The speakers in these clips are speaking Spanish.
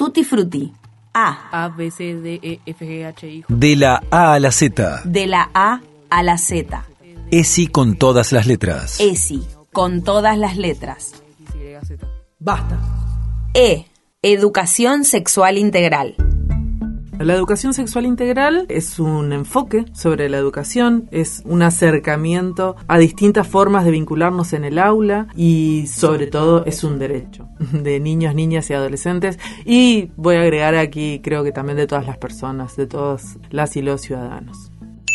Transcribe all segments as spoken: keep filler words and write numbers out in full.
Tutti frutti. A. A, B, C, D, E, F, G, H, I. De la A a la Z. De la A a la Z. ESI con todas las letras. ESI, con todas las letras. Basta. E. Educación sexual integral. La educación sexual integral es un enfoque sobre la educación, es un acercamiento a distintas formas de vincularnos en el aula y sobre todo es un derecho de niños, niñas y adolescentes, y voy a agregar aquí creo que también de todas las personas, de todas las y los ciudadanos.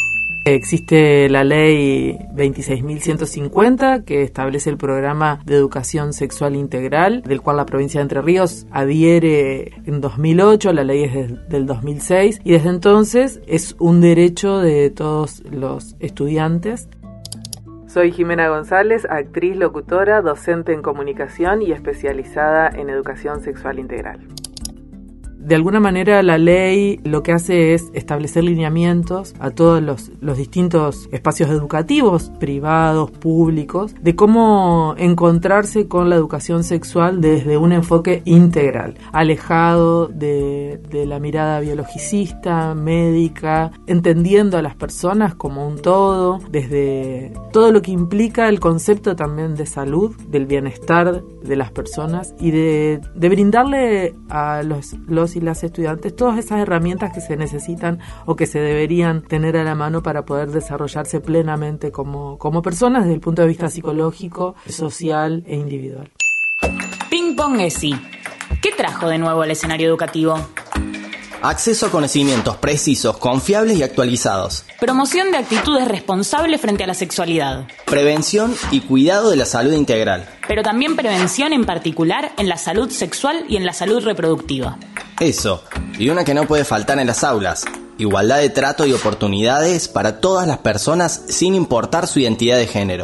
Existe la ley veintiséis mil ciento cincuenta que establece el programa de educación sexual integral, del cual la provincia de Entre Ríos adhiere en dos mil ocho, la ley es de, del dos mil seis, y desde entonces es un derecho de todos los estudiantes. Soy Jimena González, actriz, locutora, docente en comunicación y especializada en educación sexual integral. De alguna manera la ley lo que hace es establecer lineamientos a todos los, los distintos espacios educativos, privados, públicos, de cómo encontrarse con la educación sexual desde un enfoque integral, alejado de, de la mirada biologicista, médica, entendiendo a las personas como un todo, desde todo lo que implica el concepto también de salud, del bienestar de las personas y de, de brindarle a los, los y las estudiantes todas esas herramientas que se necesitan o que se deberían tener a la mano para poder desarrollarse plenamente como, como personas desde el punto de vista psicológico, social e individual. Ping Pong ESI. ¿Qué trajo de nuevo al escenario educativo? Acceso a conocimientos precisos, confiables y actualizados. Promoción de actitudes responsables frente a la sexualidad. Prevención y cuidado de la salud integral. Pero también prevención en particular en la salud sexual y en la salud reproductiva. Eso, y una que no puede faltar en las aulas. Igualdad de trato y oportunidades para todas las personas sin importar su identidad de género.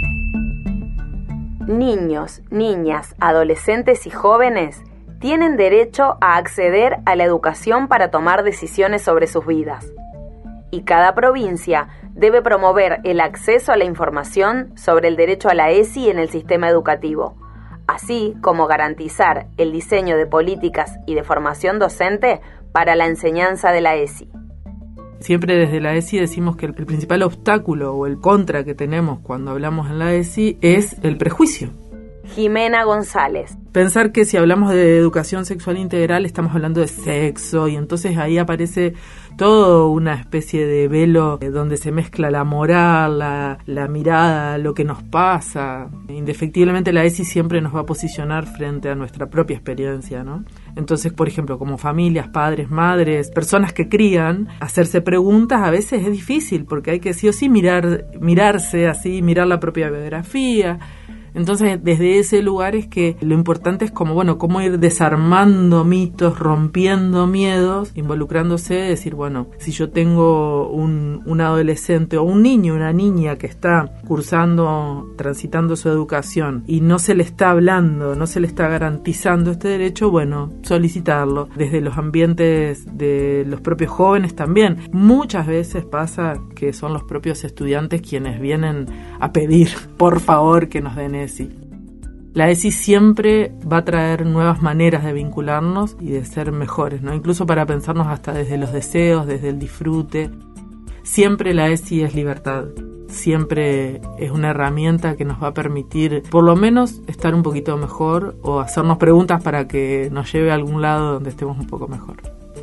Niños, niñas, adolescentes y jóvenes tienen derecho a acceder a la educación para tomar decisiones sobre sus vidas. Y cada provincia debe promover el acceso a la información sobre el derecho a la ESI en el sistema educativo, así como garantizar el diseño de políticas y de formación docente para la enseñanza de la ESI. Siempre desde la ESI decimos que el principal obstáculo o el contra que tenemos cuando hablamos en la ESI es el prejuicio. Jimena González. Pensar que si hablamos de educación sexual integral estamos hablando de sexo y entonces ahí aparece todo una especie de velo donde se mezcla la moral, la, la mirada, lo que nos pasa. Indefectiblemente la ESI siempre nos va a posicionar frente a nuestra propia experiencia, ¿no? Entonces, por ejemplo, como familias, padres, madres, personas que crían, hacerse preguntas a veces es difícil porque hay que sí o sí mirar, mirarse así, mirar la propia biografía. Entonces, desde ese lugar es que lo importante es como, bueno, cómo ir desarmando mitos, rompiendo miedos, involucrándose, decir, bueno, si yo tengo un, un adolescente o un niño, una niña que está cursando, transitando su educación y no se le está hablando, no se le está garantizando este derecho, bueno, solicitarlo. Desde los ambientes de los propios jóvenes también. Muchas veces pasa que son los propios estudiantes quienes vienen a pedir, por favor, que nos den ESI. La ESI siempre va a traer nuevas maneras de vincularnos y de ser mejores, ¿no? Incluso para pensarnos hasta desde los deseos, desde el disfrute. Siempre la ESI es libertad. Siempre es una herramienta que nos va a permitir por lo menos estar un poquito mejor o hacernos preguntas para que nos lleve a algún lado donde estemos un poco mejor.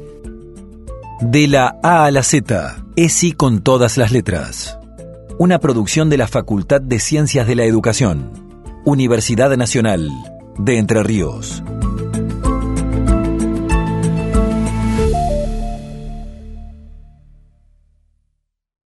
De la A a la Z, ESI con todas las letras. Una producción de la Facultad de Ciencias de la Educación. Universidad Nacional de Entre Ríos.